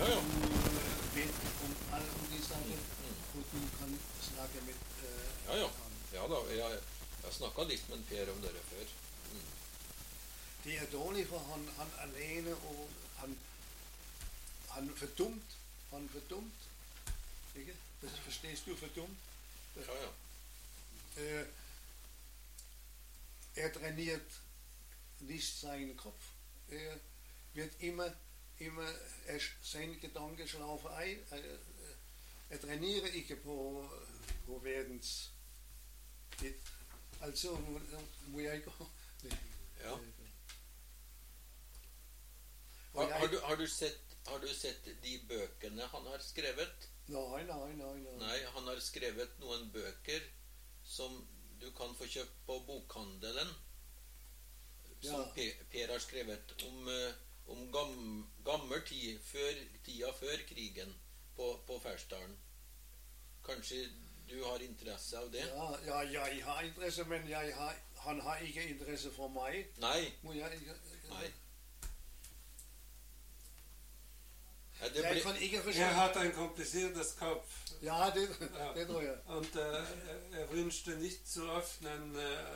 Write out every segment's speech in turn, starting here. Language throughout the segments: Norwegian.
Ja, ja. Du vet om alle de saker, og du kan snakke med Ja. han. Ja da, jeg snakket litt med Per om dere før. Det er dårlig for han alene, og han er for dumt. Han er for dumt. Ikke? Forstås du for dumt? Ja. Trainiert nicht seinen Kopf. Wird immer sein Gedanke schlafen ein. Trainiere ikke på verdens dit. Altså må jeg gå. Ja. Har du sett de bøkene han har skrevet? Nei. Nei, han har skrevet noen bøker som du kan få kjøpt på bokhandelen, som Per har skrevet om gammel tid, tida før krigen på Færsdalen. Kanskje du har interesse av det? Ja, jeg har interesse, men han har ikke interesse for meg. Nei. Nei. Jeg kan ikke forstå. Hat ein kompliziertes Kopf. Ja, det tror jeg. Und wünschte nicht so oft, wenn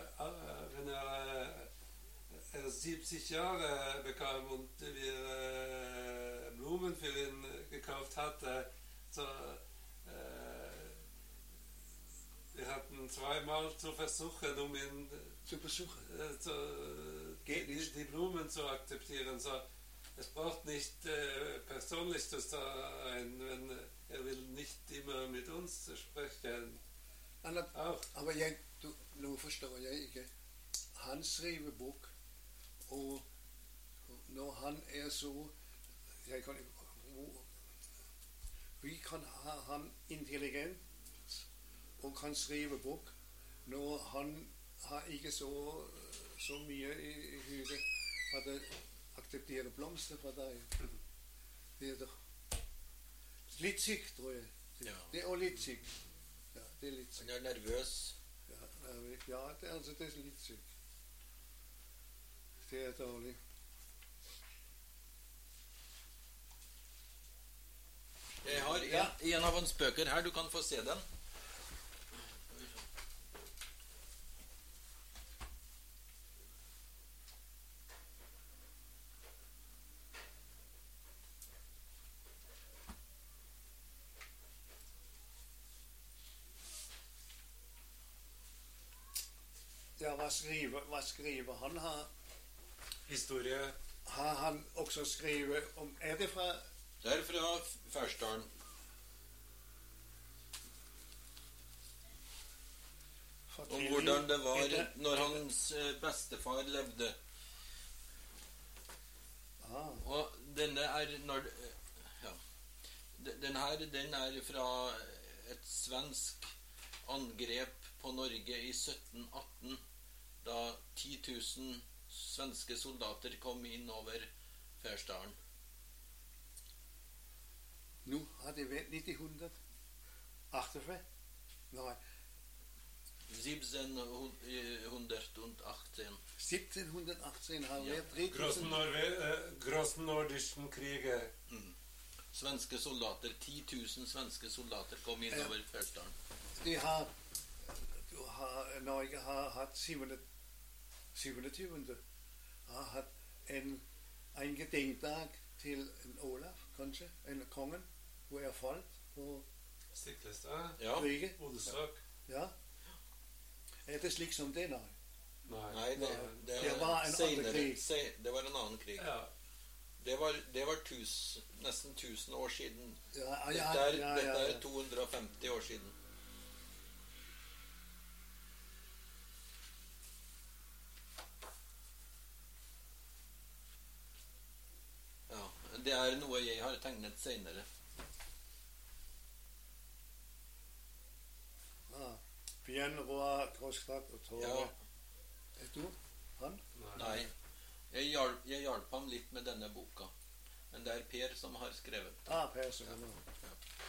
er 70 Jahre bekam und wir Blumen für ihn gekauft hatte, wir hatten zweimal zu versuchen, ihn die Blumen zu akzeptieren. Es braucht nicht persönlich zu sein, wenn er will nicht immer mit uns sprechen. Aber nu forstår jeg ikke. Han skrev bok, og når han så vi kan ha han intelligent og kan skrive bok når han har ikke så mye i hodet at akseptere blomster fra deg. Det er litt sykt, tror jeg. Det er også litt sykt. Ja, det er litt sykt. Han er nervøs. Ja, det er litt sykt. Det er dårlig. Jeg har en av hans bøker her. Du kan få se den. Ja, hva skriver han? Historie. Har han også skrevet om... Er det fra... Det er fra Færsdalen. Om hvordan det var når hans bestefar levde. Og denne er den er fra et svensk angrep på Norge i 1718, da 10 000 svenske soldater kom inn over Færsdalen. Nå har det vært 1948. Nei. 1718. 1718 har vært 3000... Grossnordischen Kriege. Svenske soldater, 10 000 svenske soldater kom inn over Færsdalen. Norge har hatt 27. Har hatt en gedenkdag til Olaf, kanskje, en kongen, hvor er falt på Stiklestad. Kriget. Odelstak. Ja. Er det slik som det, nei? Nei, det var en annen krig. Det var en annen krig. Ja. Det var nesten 1000 år siden. Ja. Dette er 250 år siden. Ja, det er noe jeg har tegnet senere. Bjørn Roar Krossklart og Tore. Ja. Er du han? Nei. Jeg hjalp ham litt med denne boka. Men det er Per som har skrevet. Per som har. Ja.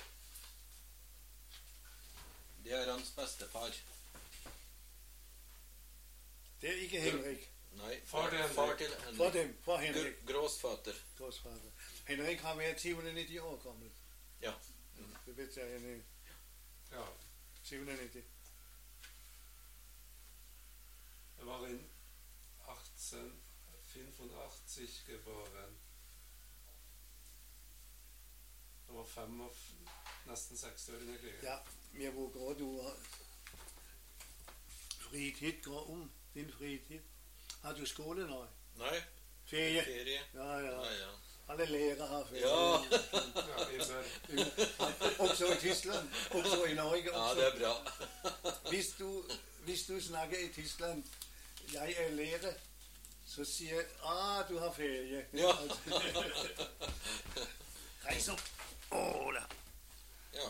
Det er hans bestefar. Det er ikke Henrik. Nei, far til Henrik. For dem, for Henrik. Großvater. Großvater. Henrik har været 97 år gammel. Ja. Det vet jeg, han er Ja. 97. War in 1885 geboren. Var 5 nesten 6 år under krigen. Ja, men hvor går du fritid går om? Din fritid? Har du skole nå? Nei. Ferie? Ferie. Ja, ja. Ja, ja. Alle lærere har ferie. Ja. Ja, immer. Også i Tyskland, også i Norge. Ja, Også. det er bra. Hvis du snakker i Tyskland, jeg er lærer, så sier jeg, du har ferie. Ja. Reis opp. Da. Ja.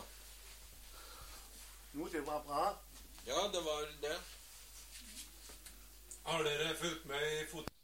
Det var bra. Ja, det var det. Har dere fulgt med i fotball?